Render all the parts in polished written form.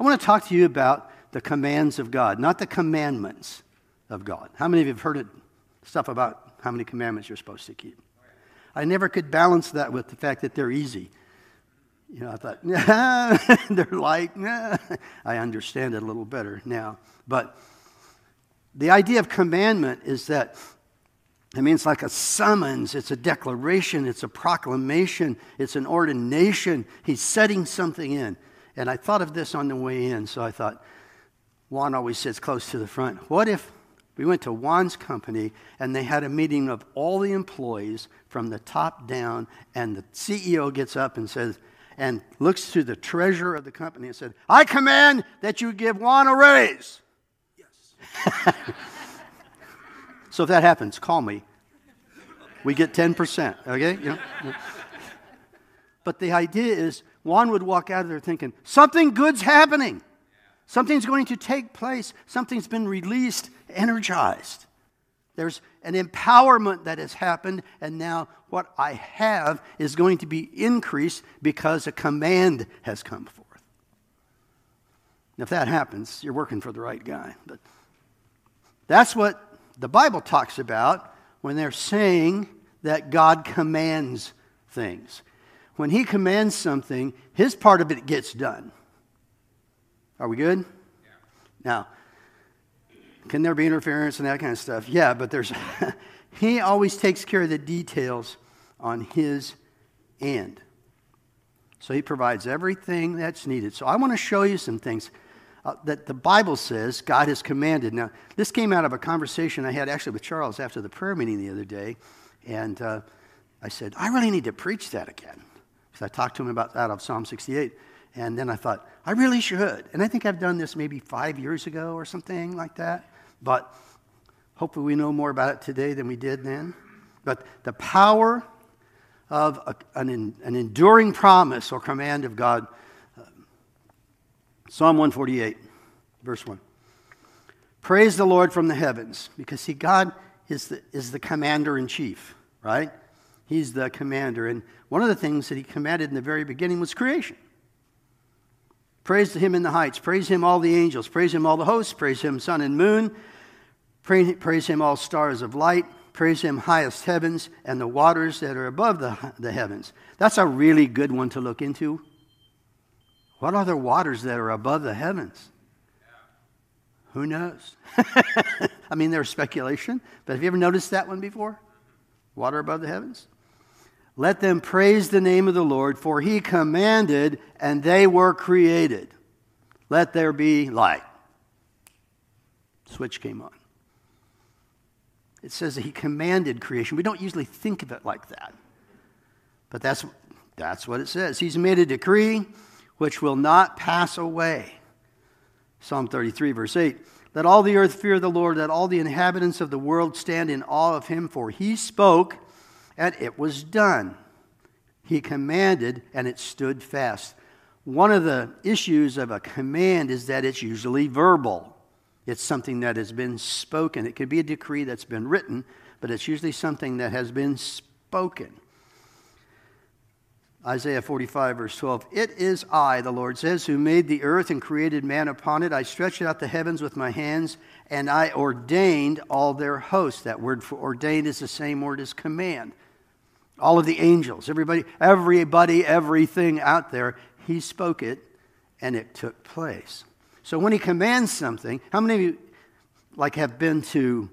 I want to talk to you about the commands of God, not the commandments of God. How many of you have heard stuff about how many commandments you're supposed to keep? I never could balance that with the fact that they're easy. You know, I thought, nah, they're light. Nah. I understand it a little better now. But the idea of commandment is that, I mean, it's like a summons, it's a declaration, it's a proclamation, it's an ordination. He's setting something in. And I thought of this on the way in, so I thought, Juan always sits close to the front. What if we went to Juan's company and they had a meeting of all the employees from the top down, and the CEO gets up and says, and looks to the treasurer of the company and said, I command that you give Juan a raise. Yes. So if that happens, call me. We get 10%, okay? You know? But the idea is Juan would walk out of there thinking, something good's happening. Something's going to take place. Something's been released, energized. There's an empowerment that has happened, and now what I have is going to be increased because a command has come forth. And if that happens, you're working for the right guy. But that's what the Bible talks about when they're saying that God commands things. When He commands something, His part of it gets done. Are we good? Yeah. Now, can there be interference and that kind of stuff? Yeah, but He always takes care of the details on His end. So He provides everything that's needed. So I want to show you some things that the Bible says God has commanded. Now, this came out of a conversation I had actually with Charles after the prayer meeting the other day. And I said, I really need to preach that again. Because I talked to him about that of Psalm 68. And then I thought, I really should. And I think I've done this maybe 5 years ago or something like that. But hopefully we know more about it today than we did then. But the power of an enduring promise or command of God. Psalm 148, verse 1. Praise the Lord from the heavens. Because see, God is the commander-in-chief, right? He's the commander. And one of the things that He commanded in the very beginning was creation. Praise to Him in the heights. Praise Him, all the angels. Praise Him, all the hosts. Praise Him, sun and moon. Praise Him, all stars of light. Praise Him, highest heavens, and the waters that are above the heavens. That's a really good one to look into. What are the waters that are above the heavens? Who knows? I mean, there's speculation, but have you ever noticed that one before? Water above the heavens? Let them praise the name of the Lord, for He commanded, and they were created. Let there be light. Switch came on. It says that He commanded creation. We don't usually think of it like that. But that's what it says. He's made a decree which will not pass away. Psalm 33, verse 8. Let all the earth fear the Lord. Let all the inhabitants of the world stand in awe of Him. For He spoke, and it was done. He commanded, and it stood fast. One of the issues of a command is that it's usually verbal. It's something that has been spoken. It could be a decree that's been written, but it's usually something that has been spoken. Isaiah 45, verse 12. It is I, the Lord says, who made the earth and created man upon it. I stretched out the heavens with my hands, and I ordained all their hosts. That word for ordained is the same word as command. All of the angels, everybody, everything out there, He spoke it, and it took place. So when He commands something, how many of you have been to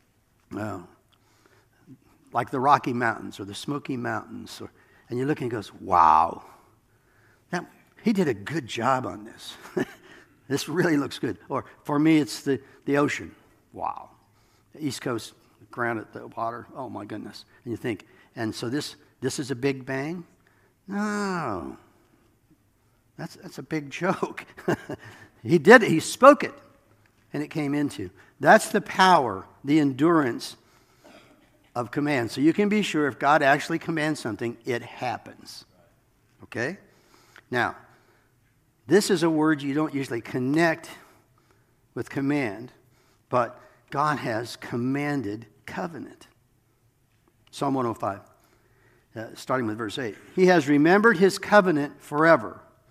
like the Rocky Mountains or the Smoky Mountains, and you look and he goes, wow, he did a good job on this. This really looks good. Or for me, it's the ocean. Wow. The East Coast, granite, the water, oh my goodness. And you think, and so this is a big bang? No. That's a big joke. He did it. He spoke it, and it came into. That's the power, the endurance of command. So you can be sure if God actually commands something, it happens. Okay? Now, this is a word you don't usually connect with command, but God has commanded covenant. Psalm 105, starting with verse 8. He has remembered His covenant forever.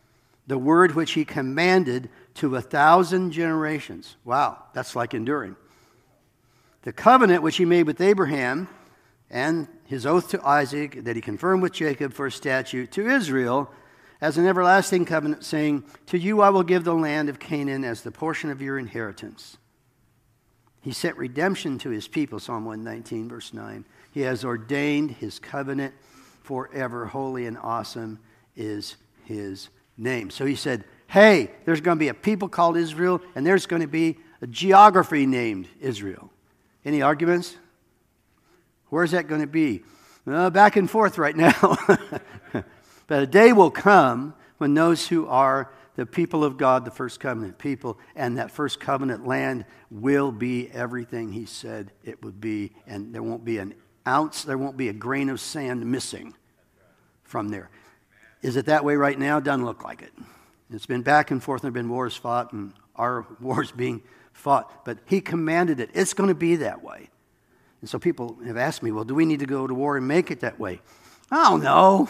the word which he commanded to 1,000 generations. Wow, that's like enduring. The covenant which he made with Abraham and his oath to Isaac that he confirmed with Jacob for a statute to Israel as an everlasting covenant, saying, to you I will give the land of Canaan as the portion of your inheritance. He set redemption to his people, Psalm 119, verse 9. He has ordained his covenant forever. Holy and awesome is his name. So he said, hey, there's going to be a people called Israel, and there's going to be a geography named Israel. Any arguments? Where's that going to be? Back and forth right now. But a day will come when those who are the people of God, the first covenant people, and that first covenant land will be everything he said it would be, and there won't be an ounce, there won't be a grain of sand missing from there. Is it that way right now? Doesn't look like it. It's been back and forth, and there have been wars fought, and our wars being fought, but he commanded it. It's going to be that way. And so people have asked me, well, do we need to go to war and make it that way? I don't know.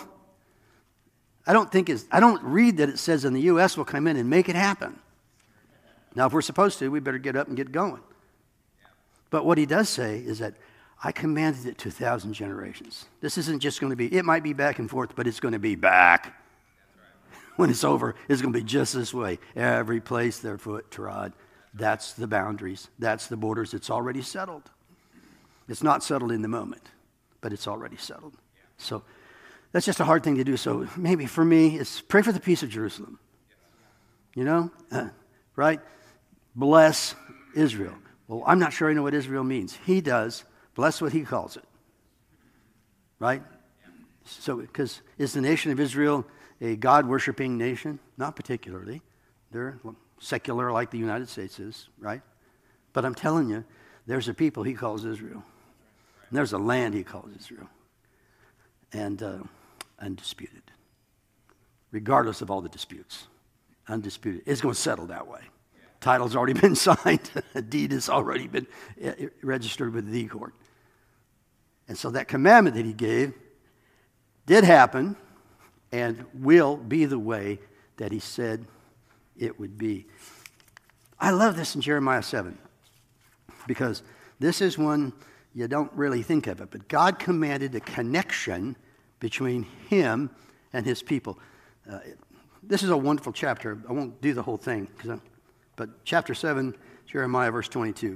I don't read that it says in the U.S. will come in and make it happen. Now, if we're supposed to, we better get up and get going. But what he does say is that I commanded it to 1,000 generations. This isn't just going to be, it might be back and forth, but it's going to be back. When it's over, it's going to be just this way. Every place their foot trod. That's the boundaries. That's the borders. It's already settled. It's not settled in the moment, but it's already settled. So that's just a hard thing to do. So maybe for me, it's pray for the peace of Jerusalem. You know, right? Bless Israel. Well, I'm not sure I know what Israel means. He does. Bless what he calls it. Right? So, because is the nation of Israel a God-worshiping nation? Not particularly. They're secular like the United States is, right? But I'm telling you, there's a people he calls Israel. And there's a land he calls Israel. And undisputed. Regardless of all the disputes. Undisputed. It's going to settle that way. Title's already been signed. A deed has already been registered with the court. And so that commandment that he gave did happen and will be the way that he said it would be. I love this in Jeremiah 7 because this is one you don't really think of it, but God commanded a connection between him and his people. This is a wonderful chapter. I won't do the whole thing, but chapter 7, Jeremiah, verse 22.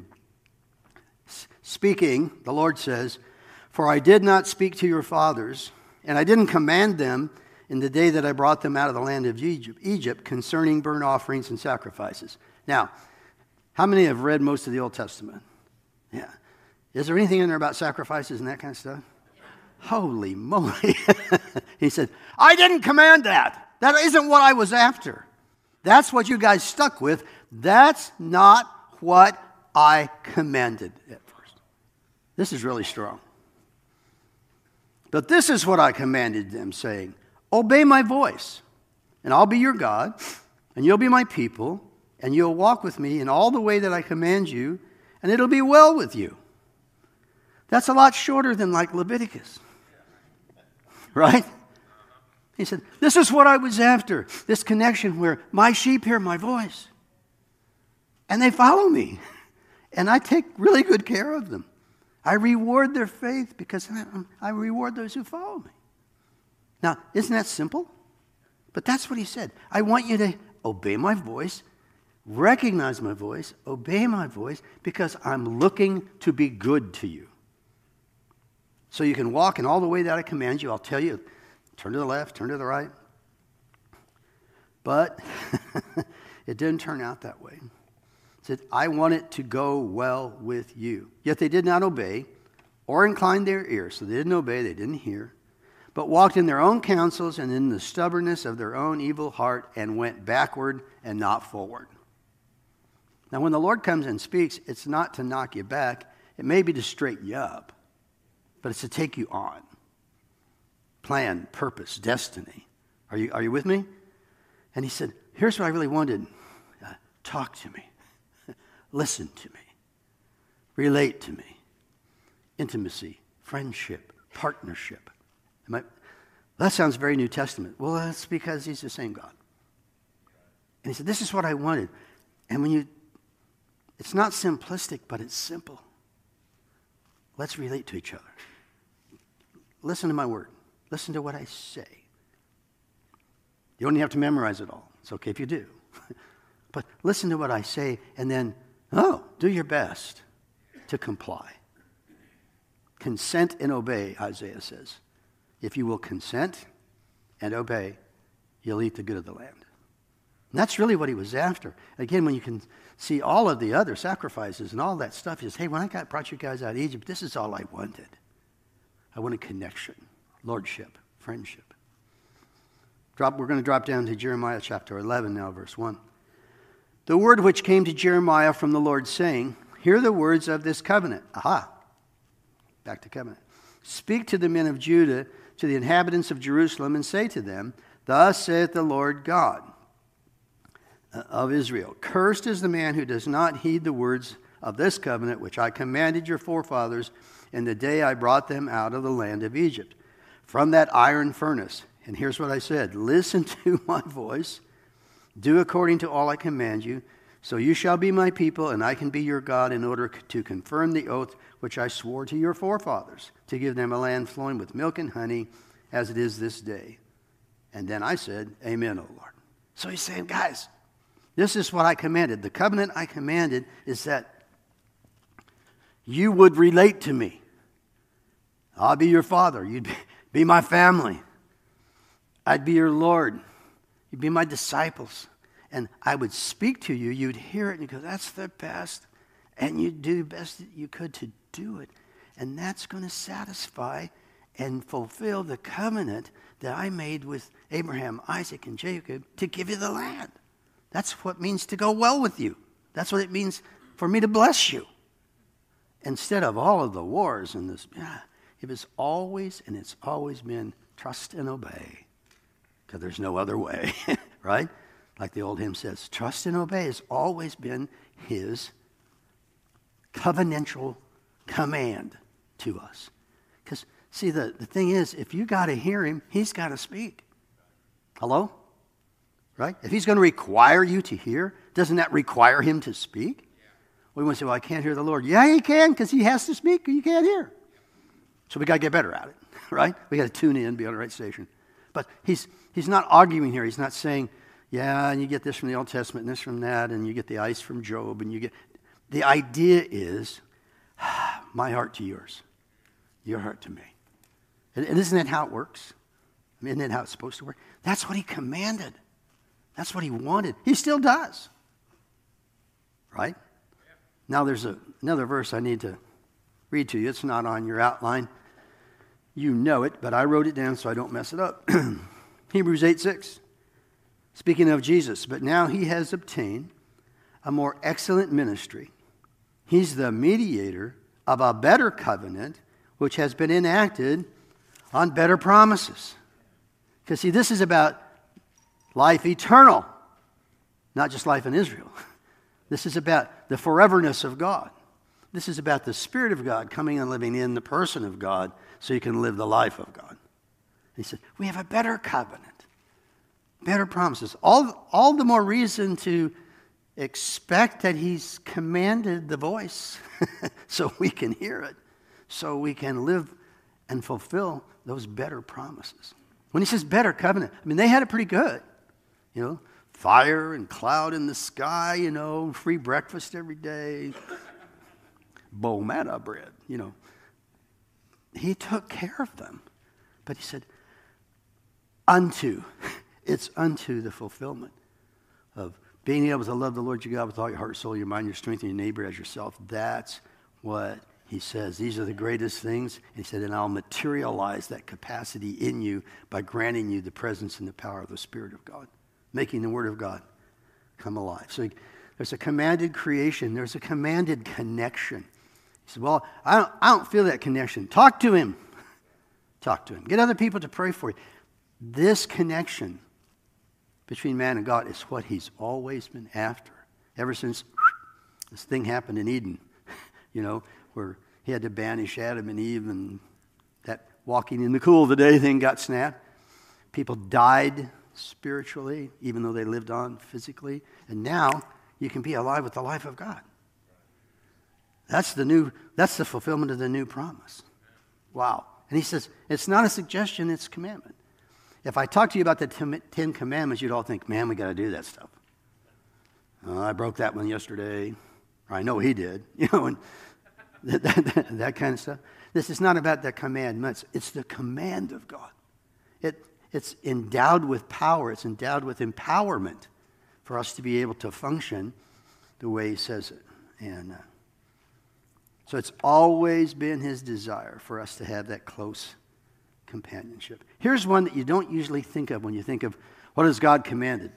Speaking, the Lord says, for I did not speak to your fathers, and I didn't command them in the day that I brought them out of the land of Egypt concerning burnt offerings and sacrifices. Now, how many have read most of the Old Testament? Yeah. Is there anything in there about sacrifices and that kind of stuff? Holy moly. He said, I didn't command that. That isn't what I was after. That's what you guys stuck with. That's not what I commanded at first. This is really strong. But this is what I commanded them, saying, obey my voice, and I'll be your God, and you'll be my people, and you'll walk with me in all the way that I command you, and it'll be well with you. That's a lot shorter than like Leviticus. Right? He said, this is what I was after. This connection where my sheep hear my voice. And they follow me. And I take really good care of them. I reward their faith because I reward those who follow me. Now, isn't that simple? But that's what he said. I want you to obey my voice, recognize my voice, obey my voice, because I'm looking to be good to you. So you can walk in all the way that I command you. I'll tell you, turn to the left, turn to the right. But it didn't turn out that way. It said, I want it to go well with you. Yet they did not obey or incline their ears. So they didn't obey, they didn't hear, but walked in their own counsels and in the stubbornness of their own evil heart and went backward and not forward. Now when the Lord comes and speaks, it's not to knock you back. It may be to straighten you up, but it's to take you on. Plan, purpose, destiny. Are you with me? And he said, here's what I really wanted. Talk to me. Listen to me. Relate to me. Intimacy, friendship, partnership. That sounds very New Testament. Well, that's because he's the same God. And he said, this is what I wanted. And it's not simplistic, but it's simple. Let's relate to each other. Listen to my word. Listen to what I say. You don't have to memorize it all. It's okay if you do. But listen to what I say, and then, do your best to comply. Consent and obey, Isaiah says. If you will consent and obey, you'll eat the good of the land. And that's really what he was after. Again, when you can see all of the other sacrifices and all that stuff, he says, hey, when I brought you guys out of Egypt, this is all I wanted. I wanted connection, lordship, friendship. We're going to drop down to Jeremiah chapter 11 now, verse 1. The word which came to Jeremiah from the Lord, saying, hear the words of this covenant. Aha. Back to covenant. Speak to the men of Judah, to the inhabitants of Jerusalem, and say to them, thus saith the Lord God of Israel, cursed is the man who does not heed the words of this covenant, which I commanded your forefathers in the day I brought them out of the land of Egypt, from that iron furnace. And here's what I said, listen to my voice, do according to all I command you, so you shall be my people, and I can be your God, in order to confirm the oath which I swore to your forefathers, to give them a land flowing with milk and honey, as it is this day. And then I said, amen, O Lord. So he's saying, guys, this is what I commanded. The covenant I commanded is that you would relate to me. I'll be your father. You'd be my family. I'd be your Lord. You'd be my disciples. And I would speak to you. You'd hear it and you go, that's the best. And you'd do the best that you could to do it. And that's going to satisfy and fulfill the covenant that I made with Abraham, Isaac, and Jacob to give you the land. That's what it means to go well with you. That's what it means for me to bless you. Instead of all of the wars and this, it was always, and it's always been, trust and obey. Because there's no other way, right? Like the old hymn says, trust and obey has always been his covenantal command to us. Because, see, the thing is, if you got to hear him, he's got to speak. Hello? Right? If he's going to require you to hear, doesn't that require him to speak? We want to say, well, I can't hear the Lord. Yeah, he can, because he has to speak, or you can't hear. So we got to get better at it, right? We got to tune in, be on the right station. But he's not arguing here. He's not saying, yeah, and you get this from the Old Testament and this from that, and you get the ice from Job, and you get... The idea is, my heart to yours, your heart to me. And isn't that how it works? I mean, isn't that how it's supposed to work? That's what he commanded. That's what he wanted. He still does. Right? Now there's another verse I need to read to you. It's not on your outline. You know it, but I wrote it down so I don't mess it up. Hebrews 8:6. Speaking of Jesus, but now he has obtained a more excellent ministry. He's the mediator of a better covenant, which has been enacted on better promises. Because see, this is about life eternal, not just life in Israel. This is about the foreverness of God. This is about the Spirit of God coming and living in the person of God so you can live the life of God. He said, we have a better covenant, better promises. All the more reason to expect that he's commanded the voice so we can hear it, so we can live and fulfill those better promises. When he says better covenant, I mean, they had it pretty good. You know, fire and cloud in the sky, you know, free breakfast every day, bowl manna bread, you know. He took care of them. But he said, it's unto the fulfillment of being able to love the Lord your God with all your heart, soul, your mind, your strength, and your neighbor as yourself. That's what he says. These are the greatest things. And he said, and I'll materialize that capacity in you by granting you the presence and the power of the Spirit of God, making the Word of God come alive. So there's a commanded creation. There's a commanded connection. He said, well, I don't feel that connection. Talk to him. Talk to him. Get other people to pray for you. This connection between man and God is what he's always been after. Ever since this thing happened in Eden, you know, where he had to banish Adam and Eve, and that walking in the cool of the day thing got snapped. People died spiritually, even though they lived on physically. And now you can be alive with the life of God. That's the fulfillment of the new promise. Wow. And he says, it's not a suggestion, it's a commandment. If I talk to you about the 10 Commandments, you'd all think, man, we got to do that stuff. I broke that one yesterday. Or I know he did. And that kind of stuff. This is not about the commandments. It's the command of God. It's endowed with power. It's endowed with empowerment for us to be able to function the way he says it. And so it's always been his desire for us to have that close companionship. Here's one that you don't usually think of when you think of what has God commanded.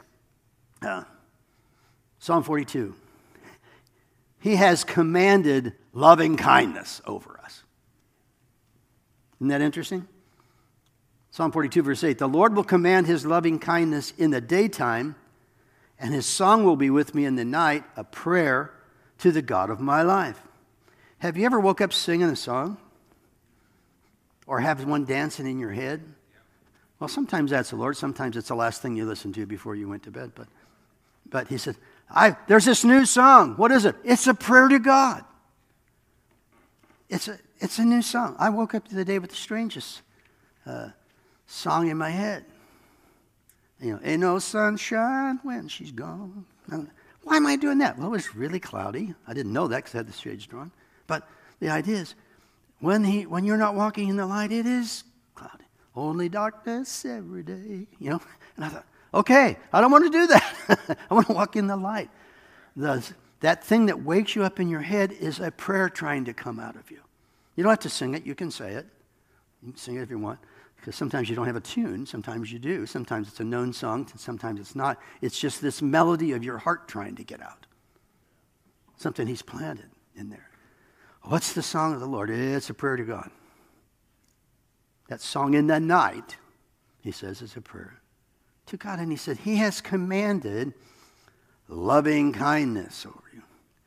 Psalm 42. He has commanded loving kindness over us. Isn't that interesting? Psalm 42, verse 8. The Lord will command his loving kindness in the daytime, and his song will be with me in the night, a prayer to the God of my life. Have you ever woke up singing a song? Or have one dancing in your head? Well, sometimes that's the Lord. Sometimes it's the last thing you listened to before you went to bed. But he said, there's this new song. What is it? It's a prayer to God. It's a new song. I woke up the day with the strangest song in my head. Ain't no sunshine when she's gone. Why am I doing that? Well, it was really cloudy. I didn't know that because I had the shades drawn. But the idea is, when you're not walking in the light, it is cloudy. Only darkness every day. And I thought, okay, I don't want to do that. I want to walk in the light. That thing that wakes you up in your head is a prayer trying to come out of you. You don't have to sing it. You can say it. You can sing it if you want. Because sometimes you don't have a tune. Sometimes you do. Sometimes it's a known song. Sometimes it's not. It's just this melody of your heart trying to get out. Something he's planted in there. What's the song of the Lord? It's a prayer to God. That song in the night, he says, is a prayer to God. And he said, he has commanded loving kindness over you.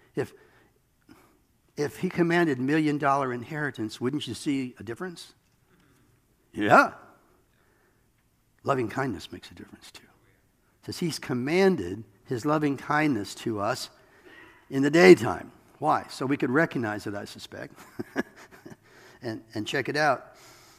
If he commanded $1 million inheritance, wouldn't you see a difference? Yeah. Loving kindness makes a difference too. It says he's commanded his loving kindness to us in the daytime. Why? So we could recognize it, I suspect. and check it out.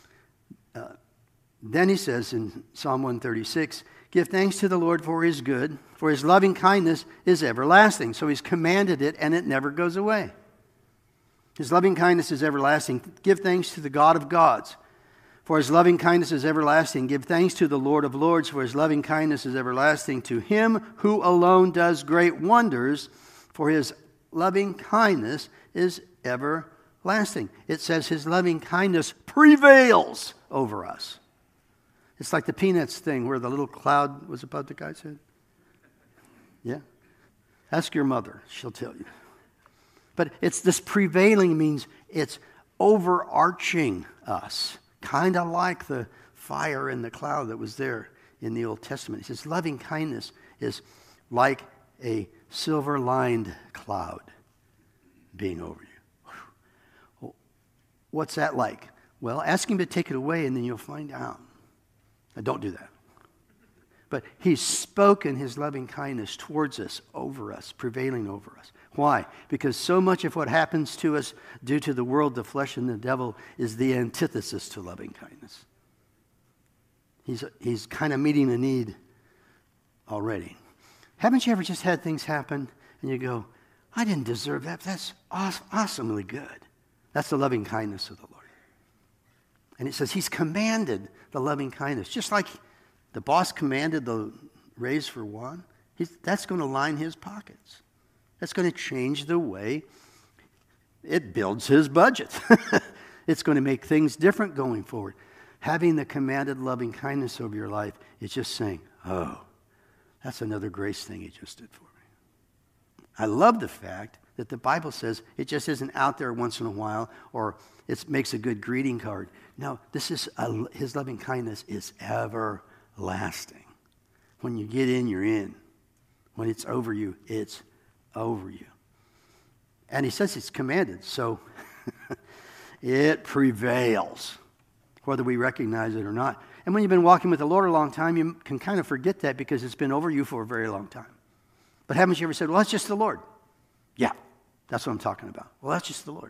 Then he says in Psalm 136, give thanks to the Lord for his good, for his loving kindness is everlasting. So he's commanded it and it never goes away. His loving kindness is everlasting. Give thanks to the God of gods, for his loving kindness is everlasting. Give thanks to the Lord of lords, for his loving kindness is everlasting. To him who alone does great wonders, for his loving kindness is everlasting. It says his loving kindness prevails over us. It's like the Peanuts thing where the little cloud was above the guy's head. Yeah. Ask your mother. She'll tell you. But it's this prevailing means it's overarching us. Kind of like the fire in the cloud that was there in the Old Testament. It says loving kindness is like a silver-lined cloud being over you. What's that like? Well, ask him to take it away and then you'll find out. Now, don't do that. But he's spoken his loving kindness towards us, over us, prevailing over us. Why? Because so much of what happens to us due to the world, the flesh, and the devil is the antithesis to loving kindness. He's kind of meeting a need already. Haven't you ever just had things happen and you go, I didn't deserve that. That's awesomely good. That's the loving kindness of the Lord. And it says he's commanded the loving kindness. Just like the boss commanded the raise for one, that's going to line his pockets. That's going to change the way it builds his budget. It's going to make things different going forward. Having the commanded loving kindness over your life is just saying, oh, that's another grace thing he just did for me. I love the fact that the Bible says it just isn't out there once in a while or it makes a good greeting card. No, his loving kindness is everlasting. When you get in, you're in. When it's over you, it's over you. And he says it's commanded, so it prevails, whether we recognize it or not. And when you've been walking with the Lord a long time, you can kind of forget that because it's been over you for a very long time. But haven't you ever said, well, that's just the Lord? Yeah, that's what I'm talking about. Well, that's just the Lord.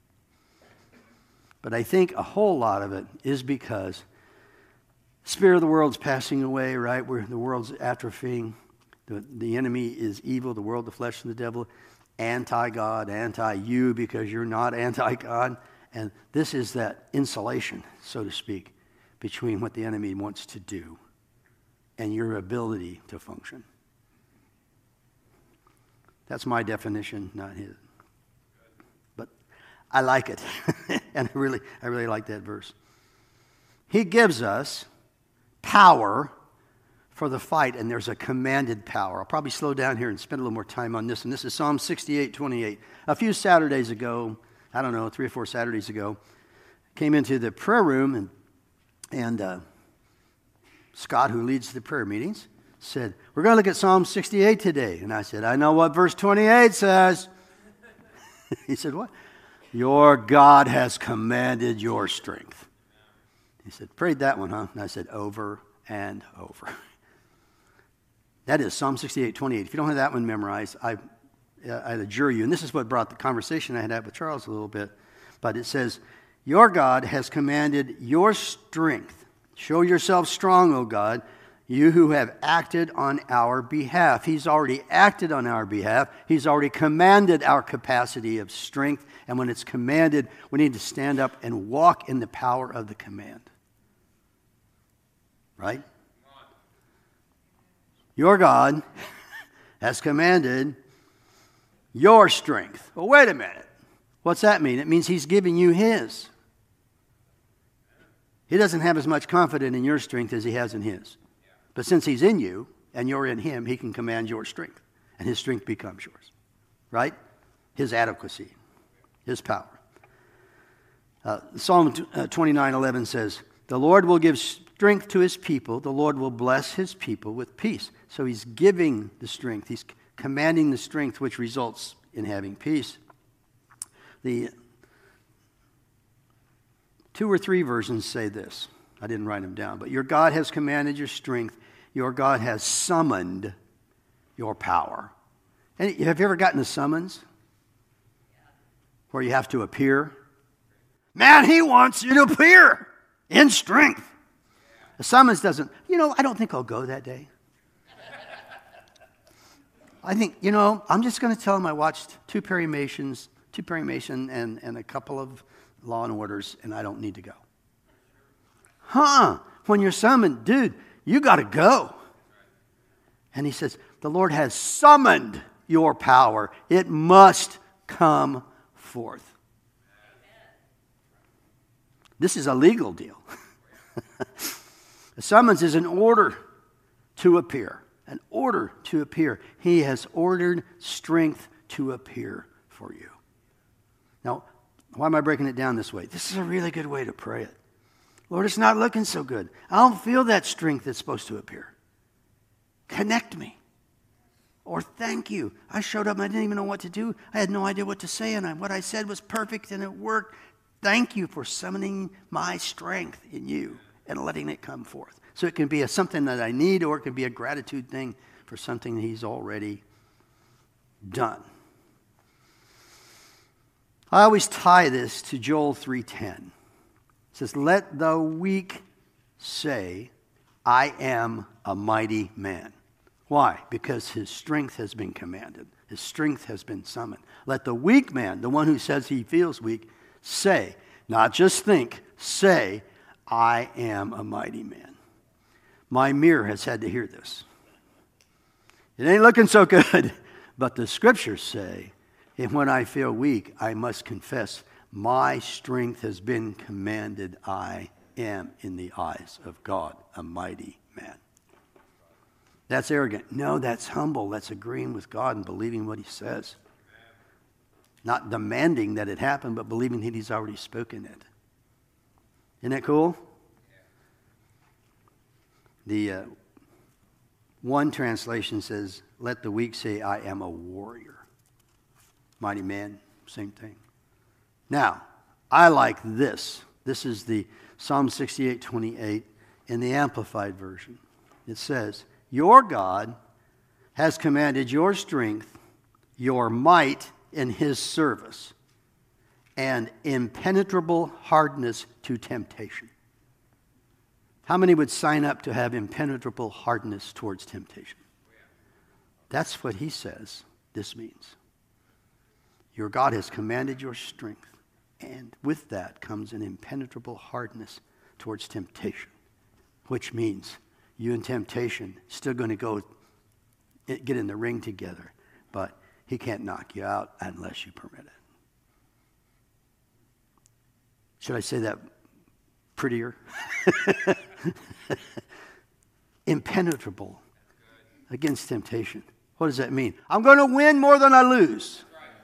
But I think a whole lot of it is because the spirit of the world's passing away, right? Where the world's atrophying. The enemy is evil, the world, the flesh, and the devil. Anti-God, anti-you because you're not anti-God. And this is that insulation, so to speak, between what the enemy wants to do and your ability to function. That's my definition, not his. But I like it. And I really like that verse. He gives us power for the fight, and there's a commanded power. I'll probably slow down here and spend a little more time on this. And this is Psalm 68:28. A few Saturdays ago, I don't know, 3 or 4 Saturdays ago, came into the prayer room, and Scott, who leads the prayer meetings, said, we're going to look at Psalm 68 today. And I said, I know what verse 28 says. He said, what? Your God has commanded your strength. He said, prayed that one, huh? And I said, over and over. That is Psalm 68:28. If you don't have that one memorized, I'd adjure you, and this is what brought the conversation I had with Charles a little bit, but it says, your God has commanded your strength. Show yourself strong, O God, you who have acted on our behalf. He's already acted on our behalf. He's already commanded our capacity of strength, and when it's commanded, we need to stand up and walk in the power of the command. Right? Your God has commanded your strength. Well, wait a minute. What's that mean? It means he's giving you his. He doesn't have as much confidence in your strength as he has in his. But since he's in you and you're in him, he can command your strength. And his strength becomes yours. Right? His adequacy. His power. Psalm 29:11 says, the Lord will give strength to his people. The Lord will bless his people with peace. So he's giving the strength. He's commanding the strength which results in having peace. The 2 or 3 versions say this. I didn't write them down. But your God has commanded your strength. Your God has summoned your power. And have you ever gotten a summons where you have to appear? Man, he wants you to appear in strength. The summons doesn't, I don't think I'll go that day. I think, I'm just going to tell him I watched 2 Perry Mason and a couple of Law and Orders, and I don't need to go. When you're summoned, dude, you got to go. And he says, the Lord has summoned your power. It must come forth. This is a legal deal. A summons is an order to appear. An order to appear. He has ordered strength to appear for you. Now, why am I breaking it down this way? This is a really good way to pray it. Lord, it's not looking so good. I don't feel that strength that's supposed to appear. Connect me. Or thank you. I showed up and I didn't even know what to do. I had no idea what to say, and what I said was perfect and it worked. Thank you for summoning my strength in you and letting it come forth. So it can be something that I need, or it can be a gratitude thing for something that he's already done. I always tie this to Joel 3:10. It says, let the weak say, I am a mighty man. Why? Because his strength has been commanded. His strength has been summoned. Let the weak man, the one who says he feels weak, say, not just think, say, I am a mighty man. My mirror has had to hear this. It ain't looking so good, but the scriptures say, and when I feel weak, I must confess, my strength has been commanded. I am, in the eyes of God, a mighty man. That's arrogant. No, that's humble. That's agreeing with God and believing what he says. Not demanding that it happen, but believing that he's already spoken it. Isn't that cool? The one translation says, let the weak say, I am a warrior. Mighty man, same thing. Now, I like this. This is the Psalm 68:28. in the Amplified Version. It says, your God has commanded your strength, your might in his service, and impenetrable hardness to temptation. How many would sign up to have impenetrable hardness towards temptation? That's what he says this means. Your God has commanded your strength, and with that comes an impenetrable hardness towards temptation, which means you and temptation still going to go get in the ring together, but he can't knock you out unless you permit it. Should I say that prettier? Impenetrable against temptation. What does that mean? I'm going to win more than I lose.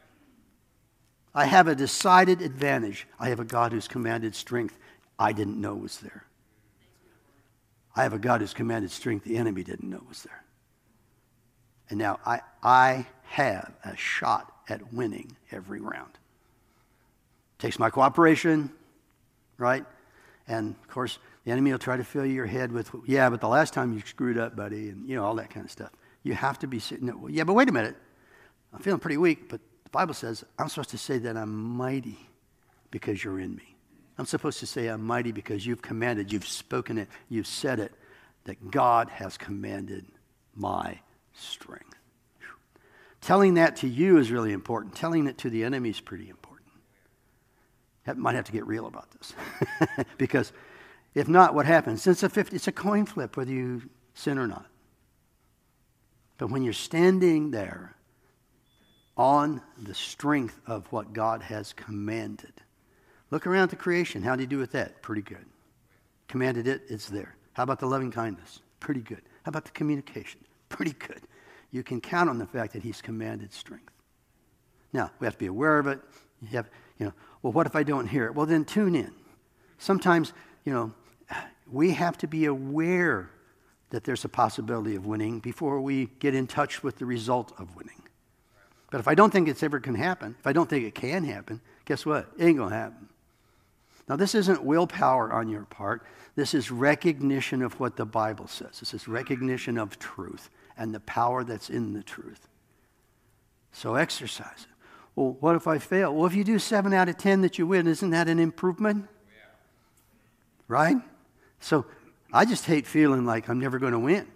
I have a decided advantage. I have a God who's commanded strength I didn't know was there. I have a God who's commanded strength the enemy didn't know was there. And now I have a shot at winning every round. Takes my cooperation, right? And, of course, the enemy will try to fill your head with, yeah, but the last time you screwed up, buddy, and, all that kind of stuff. You have to be sitting there, yeah, but wait a minute. I'm feeling pretty weak, but the Bible says I'm supposed to say that I'm mighty because you're in me. I'm supposed to say I'm mighty because you've commanded, you've spoken it, you've said it, that God has commanded my strength. Telling that to you is really important. Telling it to the enemy is pretty important. That might have to get real about this. Because if not, what happens? It's a coin flip whether you sin or not. But when you're standing there on the strength of what God has commanded, look around at the creation. How do you do with that? Pretty good. Commanded it, it's there. How about the loving kindness? Pretty good. How about the communication? Pretty good. You can count on the fact that he's commanded strength. Now, we have to be aware of it. You have, well, what if I don't hear it? Well, then tune in. Sometimes, we have to be aware that there's a possibility of winning before we get in touch with the result of winning. But if I don't think it's ever going to happen, if I don't think it can happen, guess what? It ain't going to happen. Now, this isn't willpower on your part. This is recognition of what the Bible says. This is recognition of truth and the power that's in the truth. So exercise it. Well, what if I fail? Well, if you do 7 out of 10 that you win, isn't that an improvement? Yeah. Right? So I just hate feeling like I'm never going to win.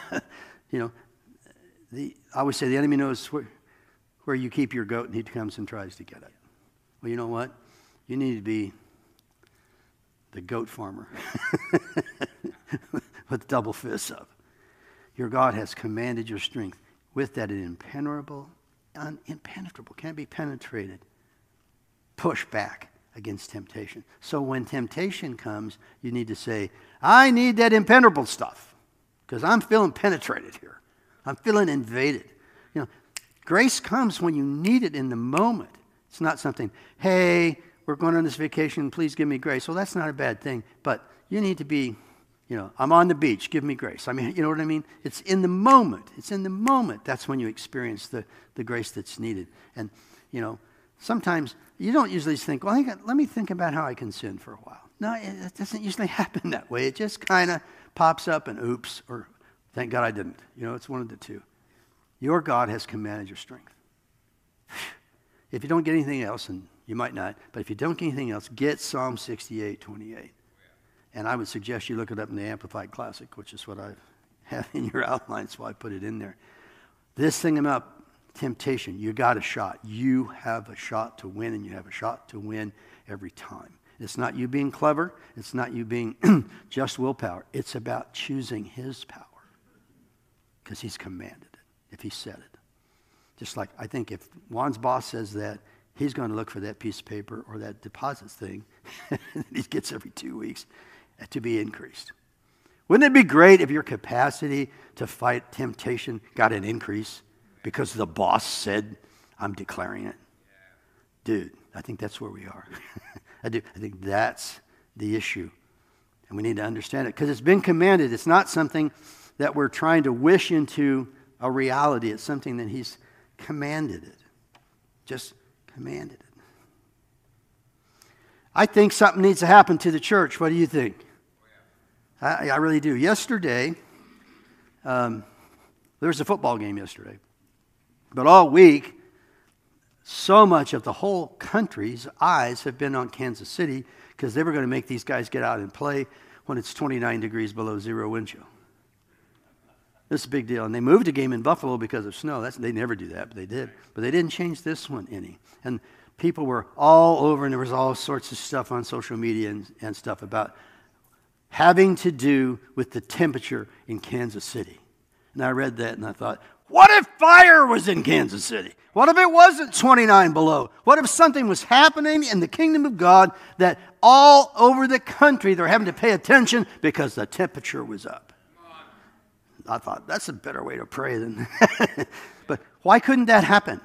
I always say the enemy knows where you keep your goat, and he comes and tries to get it. Well, you know what? You need to be the goat farmer with double fists up. Your God has commanded your strength. With that, an impenetrable, can't be penetrated, push back against temptation. So when temptation comes, you need to say, I need that impenetrable stuff because I'm feeling penetrated here. I'm feeling invaded. Grace comes when you need it in the moment. It's not something, hey, we're going on this vacation, please give me grace. Well, that's not a bad thing, but you need to be, I'm on the beach, give me grace. I mean, you know what I mean? It's in the moment. It's in the moment. That's when you experience the grace that's needed. And, sometimes you don't usually think, well, let me think about how I can sin for a while. No, it doesn't usually happen that way. It just kind of pops up and oops, or thank God I didn't. It's one of the two. Your God has commanded your strength. If you don't get anything else, and you might not, but if you don't get anything else, get Psalm 68:28. And I would suggest you look it up in the Amplified Classic, which is what I have in your outline, so I put it in there. This thing about temptation, you got a shot. You have a shot to win, and you have a shot to win every time. It's not you being clever. It's not you being just willpower. It's about choosing his power because he's commanded it, if he said it. Just like I think if Juan's boss says that, he's going to look for that piece of paper or that deposits thing that he gets every 2 weeks to be increased. Wouldn't it be great if your capacity to fight temptation got an increase because the boss said, I'm declaring it? Dude, I think that's where we are. I do. I think that's the issue. And we need to understand it because it's been commanded. It's not something that we're trying to wish into a reality. It's something that he's commanded it. Just commanded it. I think something needs to happen to the church. What do you think? I really do. Yesterday, there was a football game yesterday. But all week, so much of the whole country's eyes have been on Kansas City because they were going to make these guys get out and play when it's 29 degrees below zero wind chill. This is a big deal. And they moved a game in Buffalo because of snow. They never do that, but they did. But they didn't change this one any. And people were all over, and there was all sorts of stuff on social media and stuff about having to do with the temperature in Kansas City. And I read that and I thought, what if fire was in Kansas City? What if it wasn't 29 below? What if something was happening in the kingdom of God that all over the country they're having to pay attention because the temperature was up? I thought, that's a better way to pray than that. But why couldn't that happen?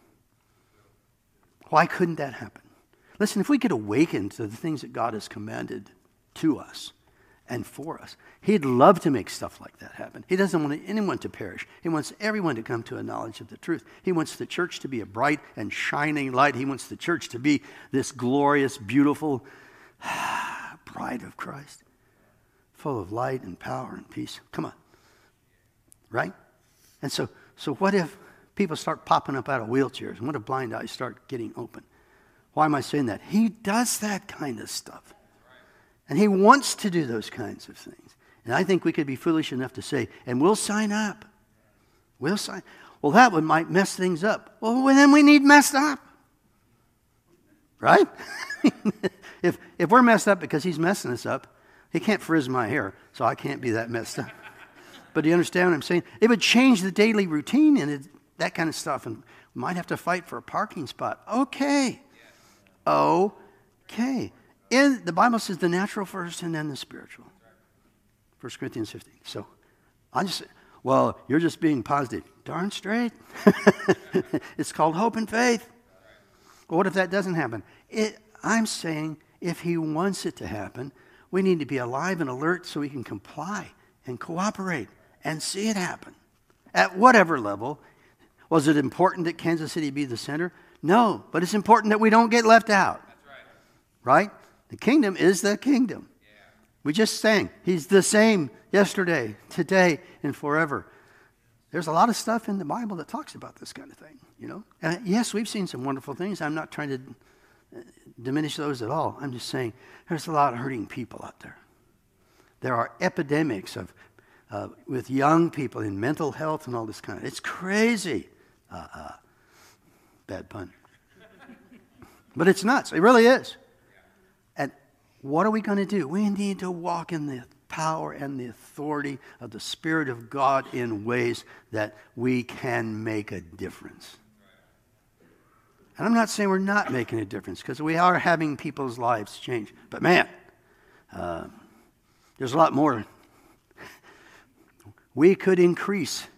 Why couldn't that happen? Listen, if we could awaken to the things that God has commanded to us and for us, He'd love to make stuff like that happen. He doesn't want anyone to perish. He wants everyone to come to a knowledge of the truth. He wants the church to be a bright and shining light. He wants the church to be this glorious, beautiful bride of Christ, full of light and power and peace. Come on. Right? And so what if people start popping up out of wheelchairs? And what if blind eyes start getting open? Why am I saying that? He does that kind of stuff. And He wants to do those kinds of things. And I think we could be foolish enough to say, and we'll sign up. We'll sign. Well, that one might mess things up. Well, then we need messed up. Right? If we're messed up because He's messing us up, He can't frizz my hair, so I can't be that messed up. But do you understand what I'm saying? It would change the daily routine and that kind of stuff. And we might have to fight for a parking spot. Okay. Okay. The Bible says the natural first and then the spiritual. 1 Corinthians 15. So you're just being positive. Darn straight. It's called hope and faith. Well, what if that doesn't happen? I'm saying if He wants it to happen, we need to be alive and alert so we can comply and cooperate and see it happen. At whatever level. Was it important that Kansas City be the center? No, but it's important that we don't get left out. That's right. Right? The kingdom is the kingdom. Yeah. We just sang, He's the same yesterday, today, and forever. There's a lot of stuff in the Bible that talks about this kind of thing, you know. And yes, we've seen some wonderful things. I'm not trying to diminish those at all. I'm just saying there's a lot of hurting people out there. There are epidemics with young people in mental health and all this kind of. It's crazy. Bad pun. But it's nuts. It really is. And what are we going to do? We need to walk in the power and the authority of the Spirit of God in ways that we can make a difference. And I'm not saying we're not making a difference, because we are having people's lives change. But man, there's a lot more. We could increase,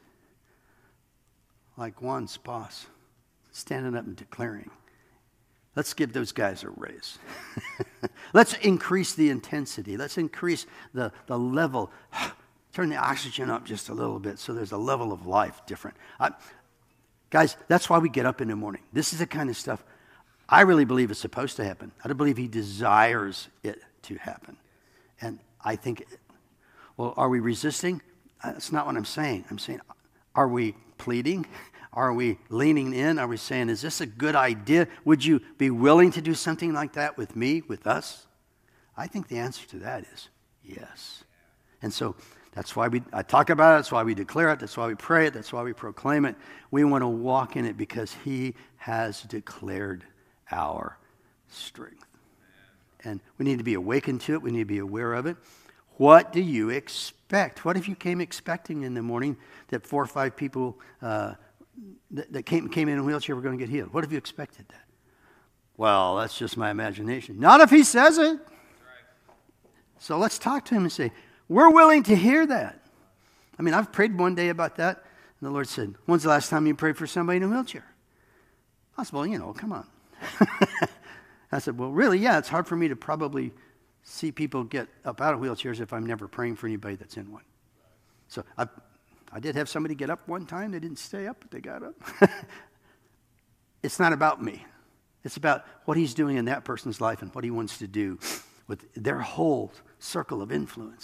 like Juan Spas, standing up and declaring, let's give those guys a raise. Let's increase the intensity. Let's increase the level. Turn the oxygen up just a little bit so there's a level of life different. Guys, that's why we get up in the morning. This is the kind of stuff I really believe is supposed to happen. I believe He desires it to happen. And I think, well, are we resisting? That's not what I'm saying. I'm saying, are we pleading? Are we leaning in? Are we saying, is this a good idea? Would you be willing to do something like that with me, with us? I think the answer to that is yes. And so that's why I talk about it. That's why we declare it. That's why we pray it. That's why we proclaim it. We want to walk in it because He has declared our strength. And we need to be awakened to it. We need to be aware of it. What do you expect? What if you came expecting in the morning that 4 or 5 people that came in a wheelchair were going to get healed? What if you expected that? Well, that's just my imagination. Not if He says it. So let's talk to Him and say, we're willing to hear that. I mean, I've prayed one day about that, and the Lord said, when's the last time you prayed for somebody in a wheelchair? I said, well, come on. I said, well, really, yeah, it's hard for me to probably see people get up out of wheelchairs if I'm never praying for anybody that's in one. So I did have somebody get up one time. They didn't stay up, but they got up. It's not about me. It's about what He's doing in that person's life and what He wants to do with their whole circle of influence.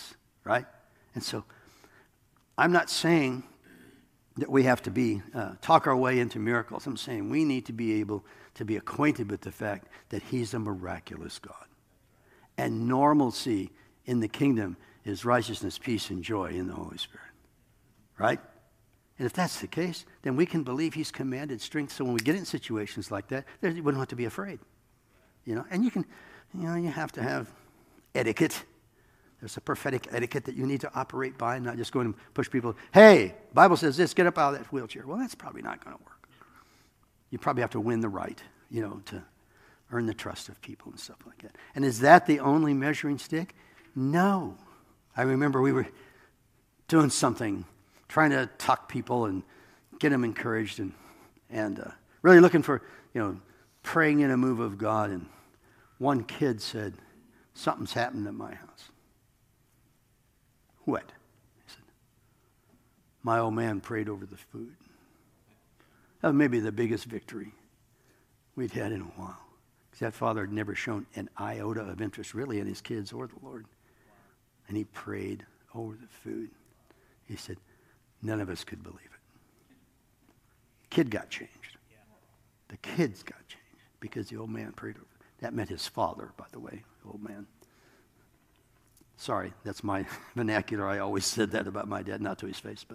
right? And so I'm not saying that we have to talk our way into miracles. I'm saying we need to be able to be acquainted with the fact that he's a miraculous God. And normalcy in the kingdom is righteousness, peace, and joy in the Holy Spirit, right? And if that's the case, then we can believe he's commanded strength. So when we get in situations like that, we don't have to be afraid, And you have to have etiquette. There's a prophetic etiquette that you need to operate by, not just going and push people. Hey, Bible says this, get up out of that wheelchair. Well, that's probably not going to work. You probably have to win the right, to earn the trust of people and stuff like that. And is that the only measuring stick? No. I remember we were doing something, trying to talk people and get them encouraged and really looking for, praying in a move of God. And one kid said, something's happened at my house. What? He said, my old man prayed over the food. That was maybe the biggest victory we'd had in a while. Because that father had never shown an iota of interest really in his kids or the Lord. And he prayed over the food. He said, none of us could believe it. The kid got changed. The kids got changed because the old man prayed over it. That meant his father, by the way, the old man. Sorry, that's my vernacular. I always said that about my dad, not to his face,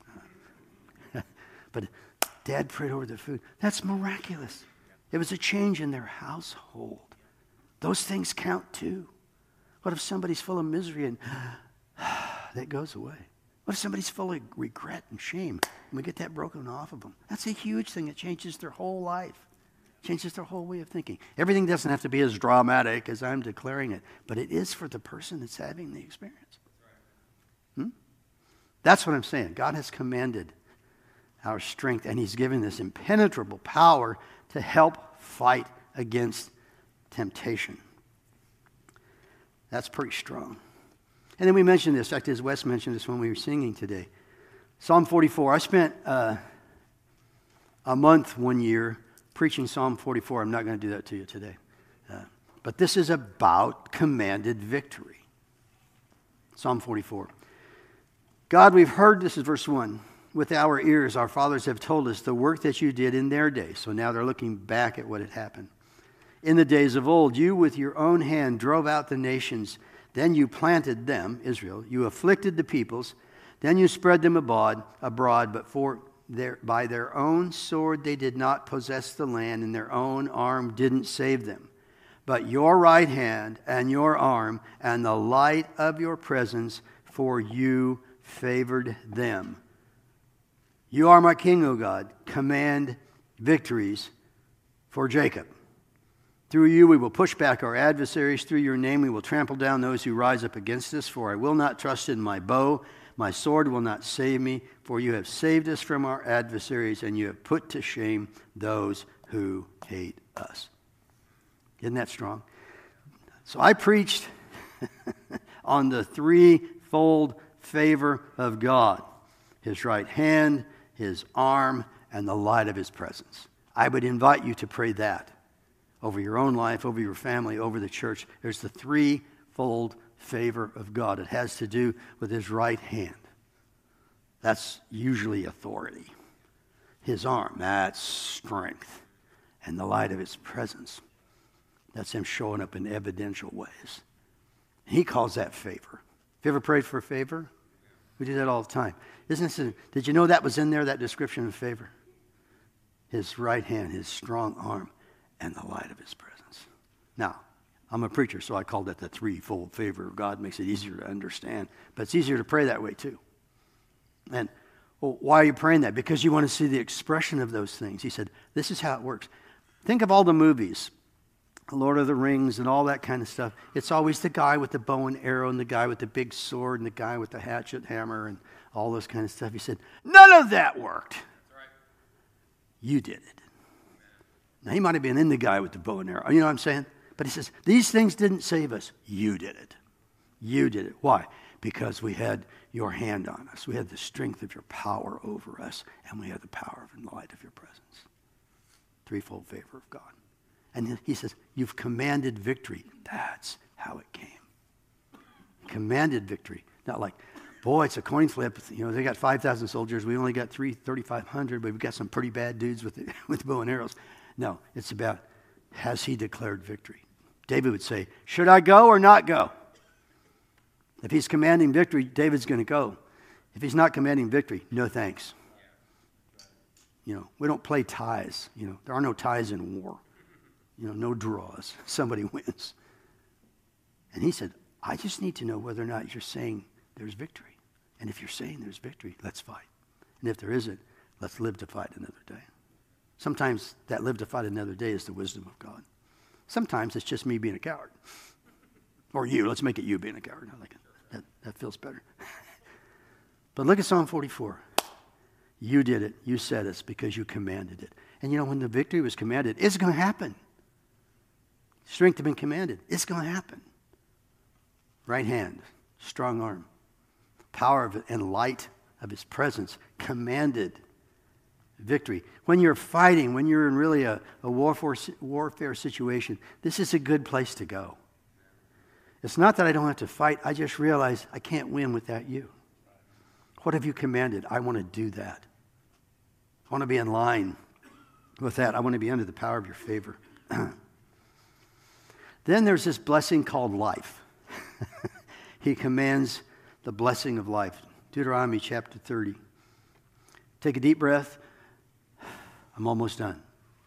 but Dad prayed over the food. That's miraculous. It was a change in their household. Those things count too. What if somebody's full of misery and that goes away? What if somebody's full of regret and shame and we get that broken off of them? That's a huge thing. It changes their whole life. Changes their whole way of thinking. Everything doesn't have to be as dramatic as I'm declaring it, but it is for the person that's having the experience. That's what I'm saying. God has commanded our strength, and he's given this impenetrable power to help fight against temptation. That's pretty strong. And then we mentioned this, in fact, as Wes mentioned this when we were singing today. Psalm 44. I spent a month one year preaching Psalm 44. I'm not going to do that to you today. But this is about commanded victory. Psalm 44. God, we've heard, this is verse 1, with our ears our fathers have told us the work that you did in their day. So now they're looking back at what had happened. In the days of old, you with your own hand drove out the nations. Then you planted them, Israel. You afflicted the peoples. Then you spread them abroad, but by their own sword they did not possess the land, and their own arm didn't save them. But your right hand and your arm and the light of your presence, for you favored them. You are my king, O God. Command victories for Jacob. Through you we will push back our adversaries. Through your name we will trample down those who rise up against us. For I will not trust in my bow. My sword will not save me, for you have saved us from our adversaries, and you have put to shame those who hate us. Isn't that strong? So I preached on the threefold favor of God: his right hand, his arm, and the light of his presence. I would invite you to pray that over your own life, over your family, over the church. There's the threefold favor of God. It has to do with his right hand. That's usually authority. His arm, that's strength. And the light of his presence, that's him showing up in evidential ways. He calls that favor. Have you ever prayed for favor? We do that all the time. Did you know that was in there, that description of favor? His right hand, his strong arm, and the light of his presence. Now, I'm a preacher, so I call that the threefold favor of God. Makes it easier to understand. But it's easier to pray that way, too. And why are you praying that? Because you want to see the expression of those things. He said, this is how it works. Think of all the movies, Lord of the Rings and all that kind of stuff. It's always the guy with the bow and arrow and the guy with the big sword and the guy with the hatchet hammer and all those kind of stuff. He said, none of that worked. You did it. Now, he might have been in the guy with the bow and arrow. You know what I'm saying? But he says, these things didn't save us. You did it. You did it. Why? Because we had your hand on us. We had the strength of your power over us, and we had the power and the light of your presence. Threefold favor of God. And he says, you've commanded victory. That's how it came. Commanded victory. Not like, boy, it's a coin flip. You know, they got 5,000 soldiers. We only got 3,500, but we've got some pretty bad dudes with bow and arrows. No, it's about, has he declared victory? David would say, should I go or not go? If he's commanding victory, David's going to go. If he's not commanding victory, no thanks. You know, we don't play ties. You know, there are no ties in war. You know, no draws. Somebody wins. And he said, I just need to know whether or not you're saying there's victory. And if you're saying there's victory, let's fight. And if there isn't, let's live to fight another day. Sometimes that live to fight another day is the wisdom of God. Sometimes it's just me being a coward. Or you. Let's make it you being a coward. I like it. That feels better. But look at Psalm 44. You did it. You said it because you commanded it. And you know, when the victory was commanded, it's going to happen. Strength had been commanded. It's going to happen. Right hand, strong arm, power of it and light of his presence commanded victory. When you're fighting, when you're in really a warfare situation, this is a good place to go. It's not that I don't have to fight. I just realize I can't win without you. What have you commanded? I want to do that. I want to be in line with that. I want to be under the power of your favor. Then there's this blessing called life. He commands the blessing of life. Deuteronomy chapter 30. Take a deep breath. I'm almost done.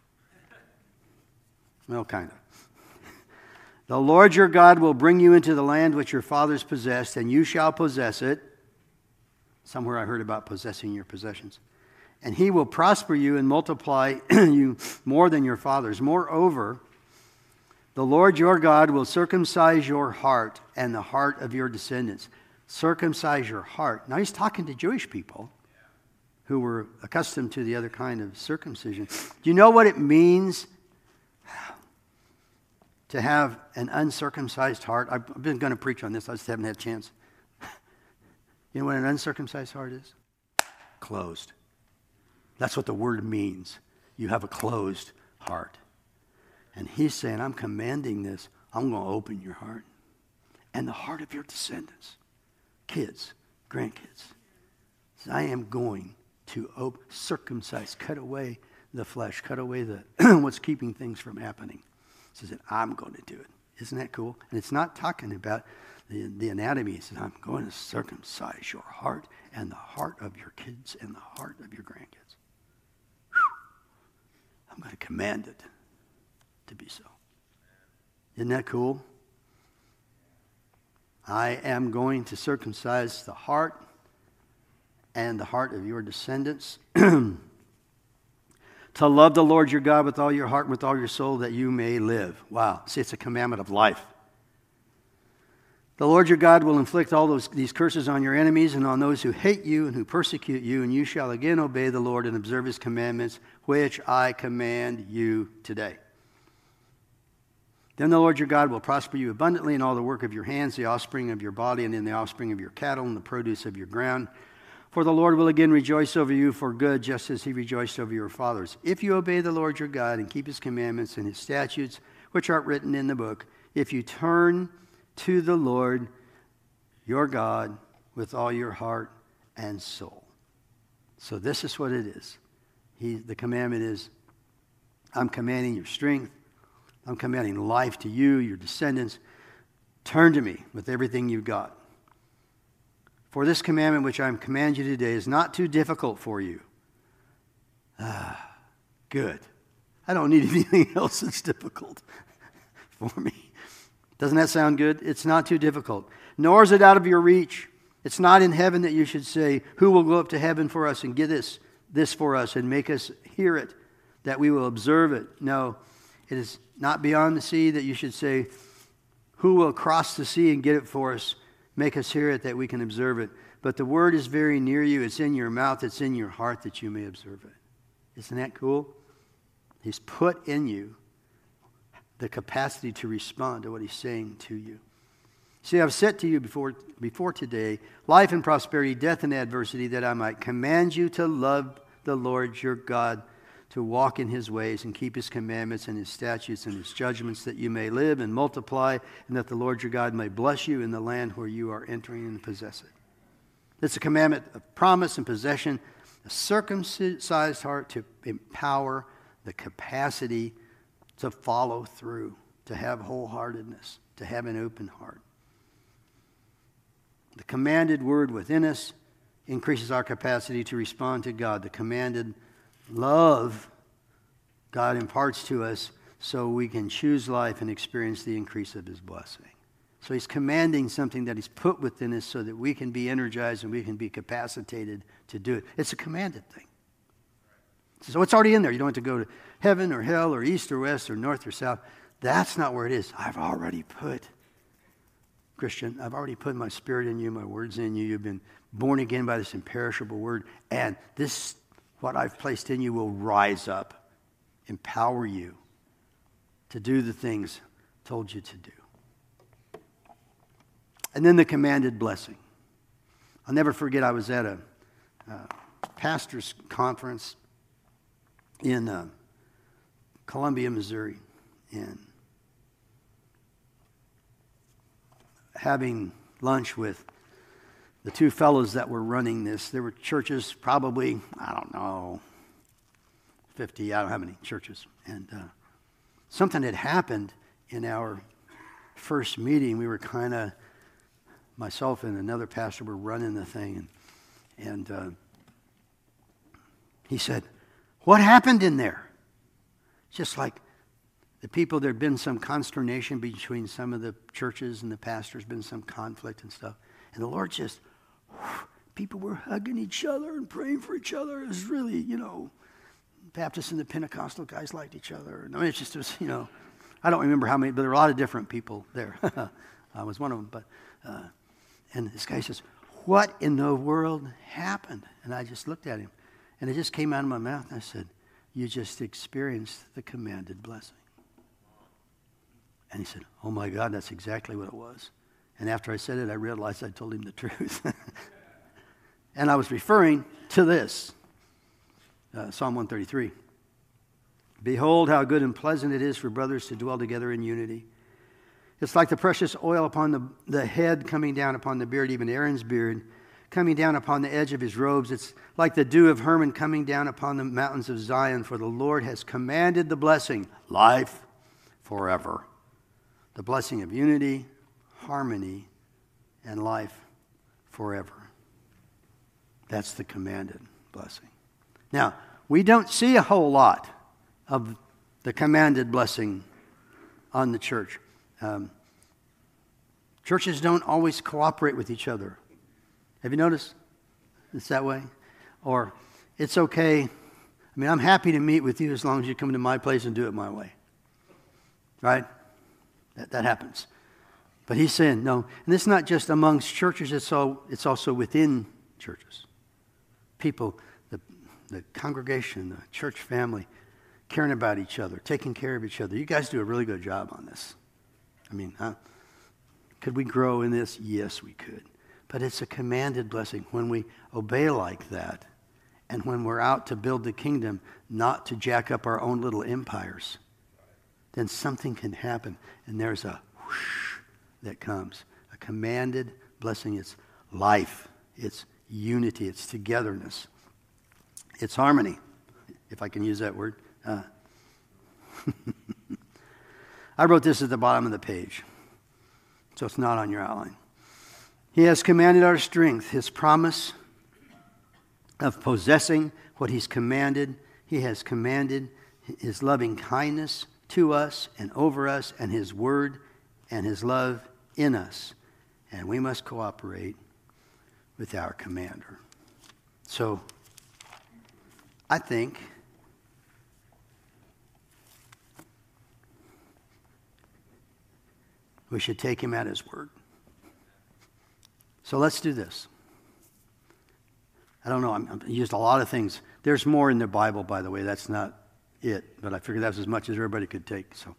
Well, kind of. The Lord your God will bring you into the land which your fathers possessed, and you shall possess it. Somewhere I heard about possessing your possessions. And he will prosper you and multiply you more than your fathers. Moreover, the Lord your God will circumcise your heart and the heart of your descendants. Circumcise your heart. Now he's talking to Jewish people who were accustomed to the other kind of circumcision. Do you know what it means to have an uncircumcised heart? I've been going to preach on this. I just haven't had a chance. You know what an uncircumcised heart is? Closed. That's what the word means. You have a closed heart. And he's saying, I'm commanding this. I'm going to open your heart. And the heart of your descendants. Kids, grandkids. I am going to circumcise, cut away the flesh, cut away the what's keeping things from happening. He says, I'm going to do it. Isn't that cool? And it's not talking about the anatomy. He says, I'm going to circumcise your heart and the heart of your kids and the heart of your grandkids. Whew. I'm going to command it to be so. Isn't that cool? I am going to circumcise the heart and the heart of your descendants to love the Lord your God with all your heart and with all your soul that you may live. Wow. See, it's a commandment of life. The Lord your God will inflict all these curses on your enemies and on those who hate you and who persecute you, and you shall again obey the Lord and observe his commandments, which I command you today. Then the Lord your God will prosper you abundantly in all the work of your hands, the offspring of your body, and in the offspring of your cattle, and the produce of your ground. For the Lord will again rejoice over you for good, just as he rejoiced over your fathers. If you obey the Lord your God and keep his commandments and his statutes, which are written in the book, if you turn to the Lord your God with all your heart and soul. So this is what it is. The commandment is, I'm commanding your strength. I'm commanding life to you, your descendants. Turn to me with everything you've got. For this commandment which I command you today is not too difficult for you. Good. I don't need anything else that's difficult for me. Doesn't that sound good? It's not too difficult. Nor is it out of your reach. It's not in heaven that you should say, who will go up to heaven for us and get this for us and make us hear it, that we will observe it. No, it is not beyond the sea that you should say, who will cross the sea and get it for us, make us hear it that we can observe it. But the word is very near you. It's in your mouth. It's in your heart that you may observe it. Isn't that cool? He's put in you the capacity to respond to what he's saying to you. See, I've said to you before today, life and prosperity, death and adversity, that I might command you to love the Lord your God, to walk in his ways and keep his commandments and his statutes and his judgments, that you may live and multiply, and that the Lord your God may bless you in the land where you are entering and possess it. It's a commandment of promise and possession, a circumcised heart to empower the capacity to follow through, to have wholeheartedness, to have an open heart. The commanded word within us increases our capacity to respond to God. The commanded love God imparts to us so we can choose life and experience the increase of his blessing. So he's commanding something that he's put within us so that we can be energized and we can be capacitated to do it. It's a commanded thing. So it's already in there. You don't have to go to heaven or hell or east or west or north or south. That's not where it is. I've already put, Christian, I've already put my spirit in you, my words in you. You've been born again by this imperishable word. And this, what I've placed in you, will rise up, empower you to do the things I told you to do. And then the commanded blessing. I'll never forget, I was at a pastor's conference in Columbia, Missouri, and having lunch with the two fellows that were running this. There were churches, probably, I don't know, 50, I don't know how many churches. And something had happened in our first meeting. We were kind of, myself and another pastor were running the thing. And he said, "What happened in there?" Just like the people, there'd been some consternation between some of the churches and the pastors, been some conflict and stuff. And the Lord just, people were hugging each other and praying for each other. It was really, Baptists and the Pentecostal guys liked each other. I mean, it was, I don't remember how many, but there were a lot of different people there. I was one of them. But and this guy says, "What in the world happened?" And I just looked at him. And it just came out of my mouth. And I said, "You just experienced the commanded blessing." And he said, "Oh my God, that's exactly what it was." And after I said it, I realized I told him the truth. And I was referring to this, Psalm 133. "Behold how good and pleasant it is for brothers to dwell together in unity. It's like the precious oil upon the head coming down upon the beard, even Aaron's beard, coming down upon the edge of his robes. It's like the dew of Hermon coming down upon the mountains of Zion, for the Lord has commanded the blessing, life forever." The blessing of unity, harmony, and life forever. That's the commanded blessing. Now, we don't see a whole lot of the commanded blessing on the church. Churches don't always cooperate with each other. Have you noticed? It's that way. Or, it's okay. I mean, I'm happy to meet with you as long as you come to my place and do it my way. Right? That happens. But he's saying, no. And it's not just amongst churches, it's also within churches. People, the congregation, the church family, caring about each other, taking care of each other. You guys do a really good job on this. I mean, could we grow in this? Yes, we could. But it's a commanded blessing when we obey like that, and when we're out to build the kingdom, not to jack up our own little empires. Then something can happen, and there's a whoosh that comes. A commanded blessing. It's life. It's unity. It's togetherness. It's harmony, if I can use that word. I wrote this at the bottom of the page, so it's not on your outline. He has commanded our strength, his promise of possessing what he's commanded. He has commanded his loving kindness to us and over us, and his word and his love in us. And we must cooperate with our commander. So, I think we should take him at his word. So let's do this. I don't know, I used a lot of things. There's more in the Bible, by the way. That's not it. But I figured that was as much as everybody could take. So,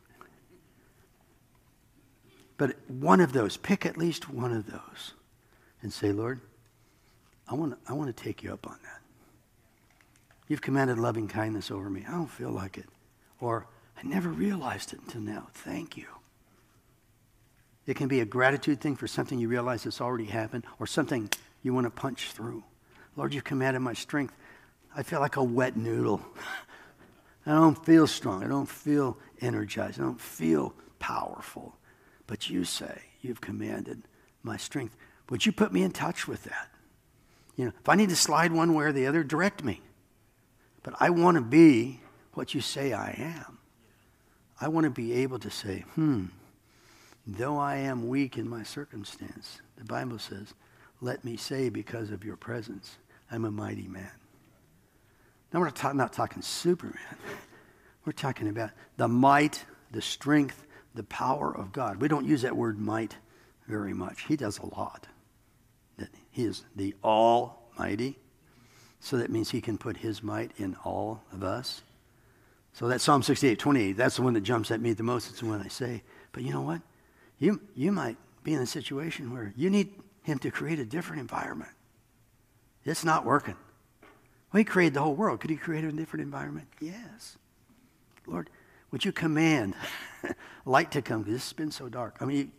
but one of those, pick at least one of those and say, Lord, I want to take you up on that. you've commanded loving kindness over me. I don't feel like it. Or, I never realized it until now. Thank you. It can be a gratitude thing for something you realize that's already happened, or something you want to punch through. Lord, you've commanded my strength. I feel like a wet noodle. I don't feel strong. I don't feel energized. I don't feel powerful. But you say you've commanded my strength. Would you put me in touch with that? You know, if I need to slide one way or the other, direct me. But I want to be what you say I am. I want to be able to say, though I am weak in my circumstance, the Bible says, let me say because of your presence, I'm a mighty man. Now we're not talking Superman. We're talking about the might, the strength, the power of God. We don't use that word might very much. He does a lot. He is the Almighty. So that means he can put his might in all of us. So that's Psalm 68:28. That's the one that jumps at me the most. It's the one I say. But you know what? You might be in a situation where you need him to create a different environment. It's not working. Well, he created the whole world. Could he create a different environment? Yes. Lord, would you command light to come? Because this has been so dark. I mean,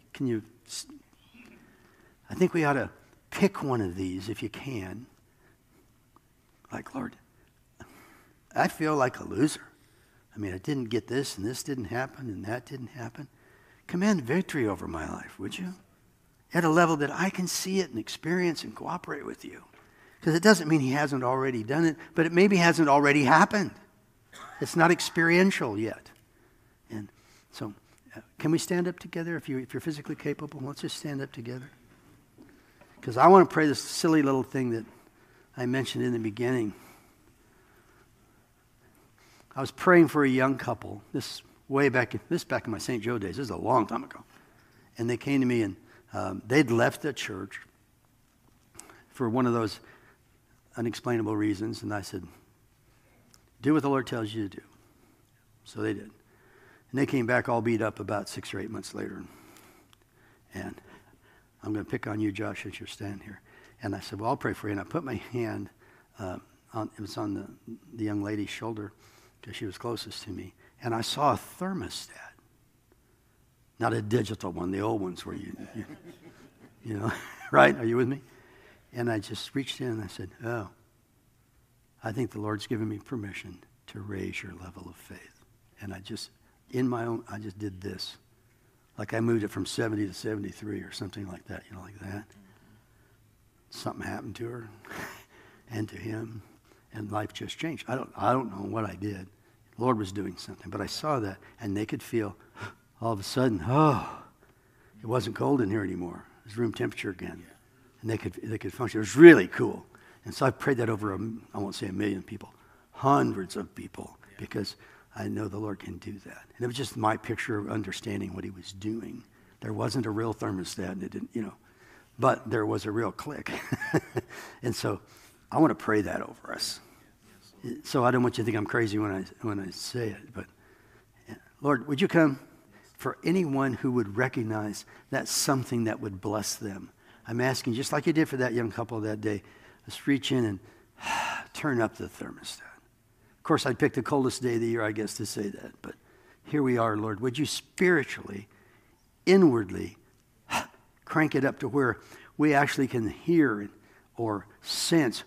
I think we ought to pick one of these if you can. Like, Lord, I feel like a loser. I mean, I didn't get this, and this didn't happen, and that didn't happen. Command victory over my life, would you? At a level that I can see it and experience and cooperate with you. Because it doesn't mean he hasn't already done it, but it maybe hasn't already happened. It's not experiential yet. And so, can we stand up together? If you're physically capable, let's just stand up together. Because I want to pray this silly little thing that I mentioned in the beginning. I was praying for a young couple. This back in my St. Joe days. This is a long time ago. And they came to me, and they'd left the church for one of those unexplainable reasons. And I said, do what the Lord tells you to do. So they did. And they came back all beat up about 6 or 8 months later. And I'm going to pick on you, Josh, as you're standing here. And I said, well, I'll pray for you. And I put my hand, it was on the young lady's shoulder because she was closest to me. And I saw a thermostat. Not a digital one, the old ones where you know, right? Are you with me? And I just reached in and I said, oh, I think the Lord's given me permission to raise your level of faith. And I just did this. Like I moved it from 70 to 73 or something like that, like that. Something happened to her and to him, and life just changed. I don't know what I did. The Lord was doing something, but I saw that, and they could feel all of a sudden, it wasn't cold in here anymore. It was room temperature again. And they could function. It was really cool. And so I prayed that over, I won't say 1 million people, hundreds of people, because I know the Lord can do that. And it was just my picture of understanding what he was doing. There wasn't a real thermostat, and it didn't, but there was a real click. And so I want to pray that over us. So I don't want you to think I'm crazy when I say it, but Lord, would you come for anyone who would recognize that's something that would bless them? I'm asking, just like you did for that young couple that day, let's reach in and turn up the thermostat. Of course, I'd pick the coldest day of the year, I guess, to say that. But here we are, Lord. Would you spiritually, inwardly, crank it up to where we actually can hear or sense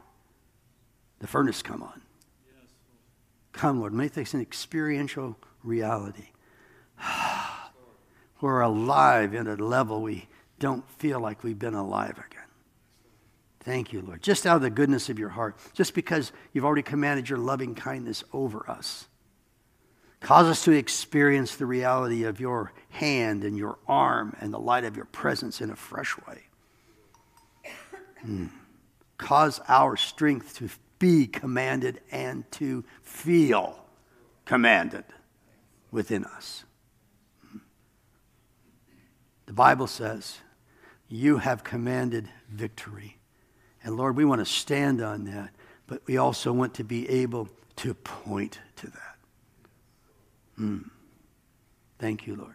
the furnace come on? Yes. Come, Lord. Make this an experiential reality. We're alive at a level we don't feel like we've been alive again. Thank you, Lord. Just out of the goodness of your heart, just because you've already commanded your loving kindness over us, cause us to experience the reality of your hand and your arm and the light of your presence in a fresh way. Cause our strength to be commanded and to feel commanded within us. The Bible says, you have commanded victory. And Lord, we want to stand on that, but we also want to be able to point to that. Thank you,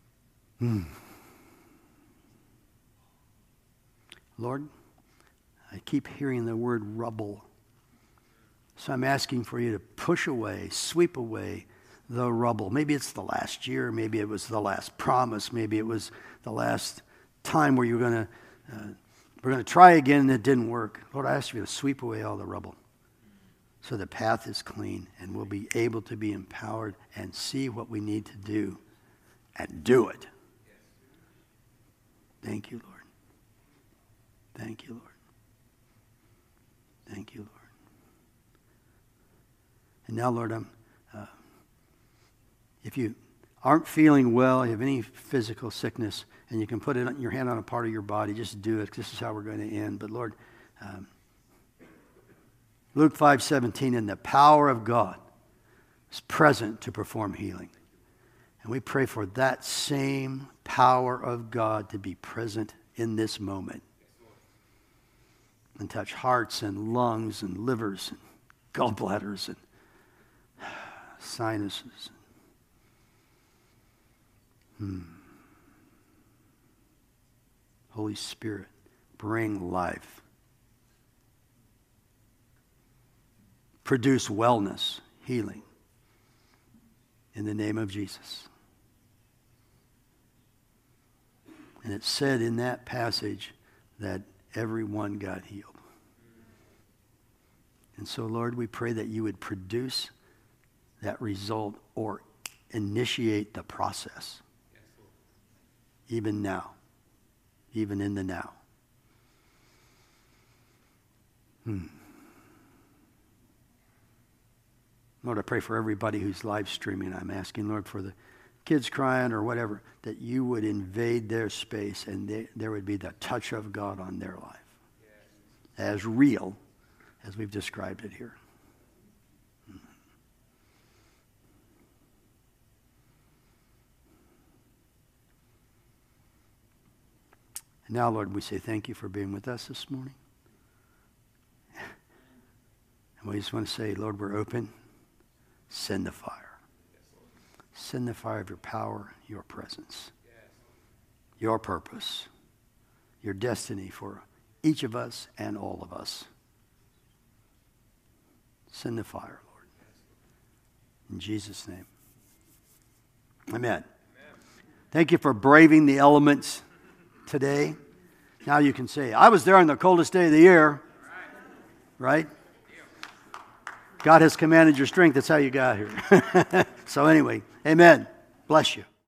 Lord. Lord, I keep hearing the word rubble. So I'm asking for you to push away, sweep away the rubble. Maybe it's the last year. Maybe it was the last promise. Maybe it was the last time where we're going to try again and it didn't work. Lord, I ask you to sweep away all the rubble so the path is clean and we'll be able to be empowered and see what we need to do and do it. Thank you, Lord. Thank you, Lord. Thank you, Lord. And now, Lord, if you aren't feeling well, you have any physical sickness, and you can put your hand on a part of your body, just do it. This is how we're going to end. But Lord, Luke 5:17, and the power of God is present to perform healing. And we pray for that same power of God to be present in this moment. And touch hearts and lungs and livers and gallbladders and sinuses. Holy Spirit, bring life. Produce wellness, healing, in the name of Jesus. And it said in that passage that everyone got healed. And so, Lord, we pray that you would produce that result or initiate the process. Even now. Even in the now. Lord, I pray for everybody who's live streaming. I'm asking, Lord, for the kids crying or whatever, that you would invade their space and there would be the touch of God on their life. As real as we've described it here. And now, Lord, we say thank you for being with us this morning. And we just want to say, Lord, we're open. Send the fire. Send the fire of your power, your presence, your purpose, your destiny for each of us and all of us. Send the fire, Lord. In Jesus' name. Amen. Thank you for braving the elements today. Now you can say, I was there on the coldest day of the year. Right? God has commanded your strength. That's how you got here. So anyway, amen. Bless you.